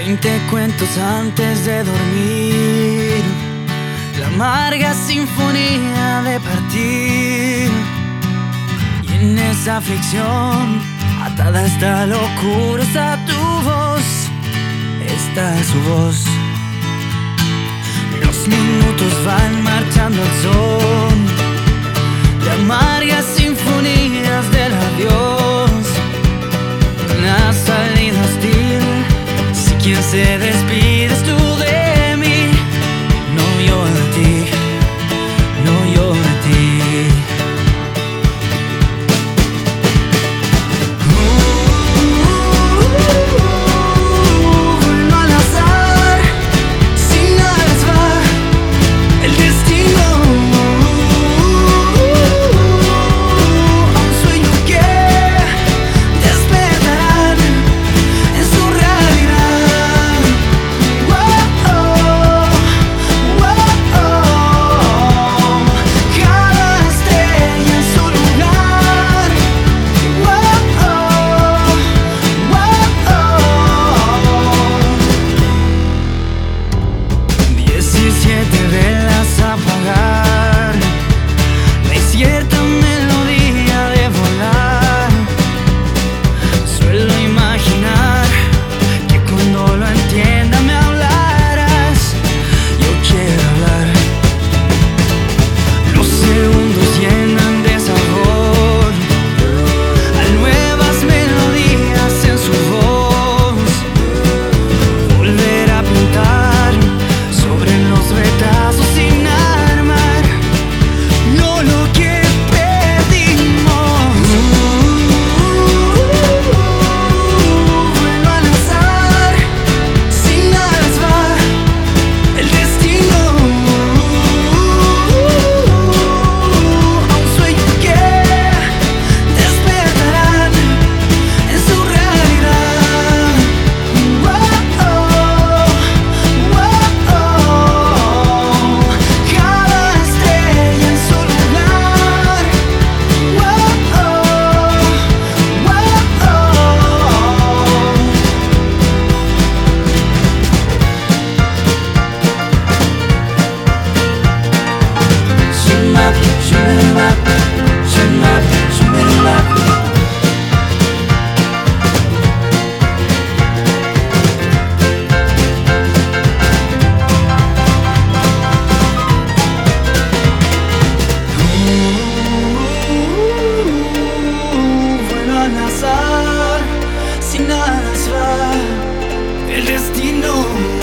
20 cuentos antes de dormir, la amarga sinfonía de partir. Y en esa aflicción, atada a esta locura, está tu voz, esta es su voz. Los minutos van marchando al son de amargas sinfonías del adiós. Una salida hostil, si quien se despide es tú de mí, no yo de ti, no yo de ti. Vuelvo al azar, sin nada les va el destino. A un sueño que despertarán en su realidad. Oh, oh, oh, oh. Cada estrella en su lugar. Oh, oh, oh. 17 velas a apagar, no hay cierta melodía de volar. Suelo imaginar que cuando lo entienda me hablarás. Yo quiero hablar. Los segundos llenan de sabor a nuevas melodías en su voz. Volver a pintar sobre los retazos sin armar, no lo que perdimos. Vuelvo al azar, sin nada les va el destino. A un sueño que despertarán en su realidad. Oh, oh, oh. Cada estrella en su lugar. Oh, oh, oh, Shimap, shimap, shimap, shimap. Vuelo al azar, sin nada les va el destino.